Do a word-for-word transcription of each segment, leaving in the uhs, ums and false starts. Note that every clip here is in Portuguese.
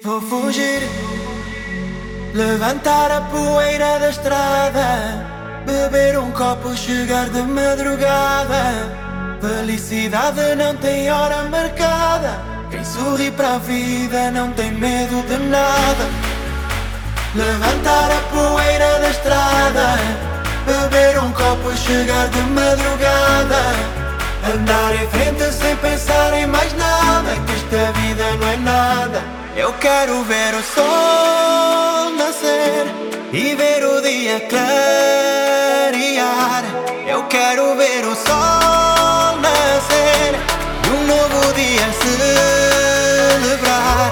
Vou fugir, levantar a poeira da estrada, beber um copo, chegar de madrugada. Felicidade não tem hora marcada, quem sorri para a vida não tem medo de nada. Levantar a poeira da estrada, beber um copo, chegar de madrugada. Andar em frente sem pensar em mais nada, que esta vida não é nada. Eu quero ver o sol nascer e ver o dia clarear. Eu quero ver o sol nascer e um novo dia celebrar.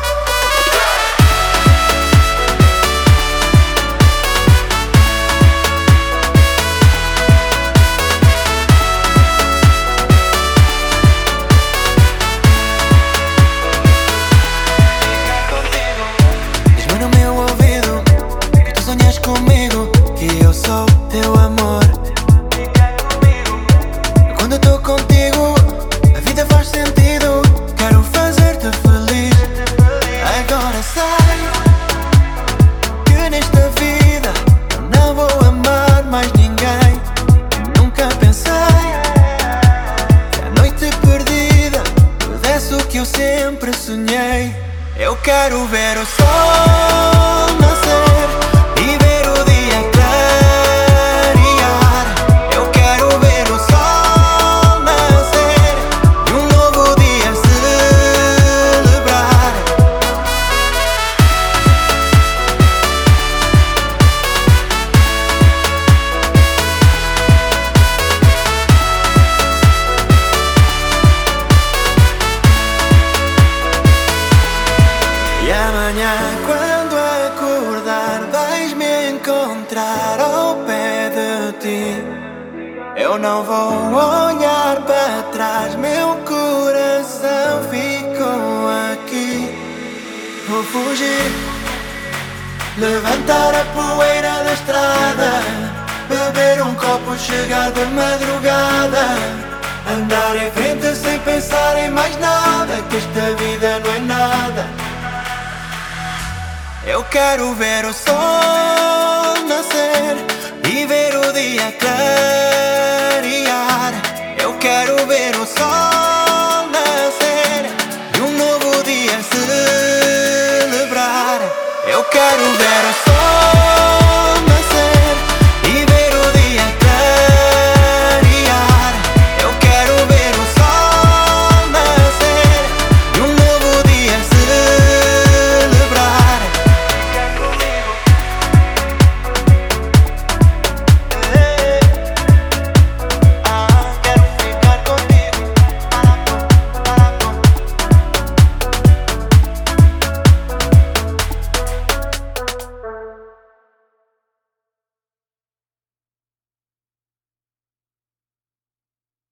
Comigo, que eu sou teu amor. Fica comigo. Quando eu tô contigo, a vida faz sentido. Quero fazer-te feliz. Agora sei que nesta vida eu não vou amar mais ninguém. Nunca pensei que a noite perdida pudesse o que eu sempre sonhei. Eu quero ver o sol nascer e ver o dia clarear. Eu quero ver o sol nascer e um novo dia celebrar. E amanhã, quando acordar, vais-me encontrar ao pé de ti. Eu não vou olhar para trás, meu coração ficou aqui. Vou fugir, levantar a poeira da estrada, beber um copo, chegar de madrugada. Andar em frente sem pensar em mais nada, que esta vida não é nada. Eu quero ver o sol nascer e ver o dia clarear.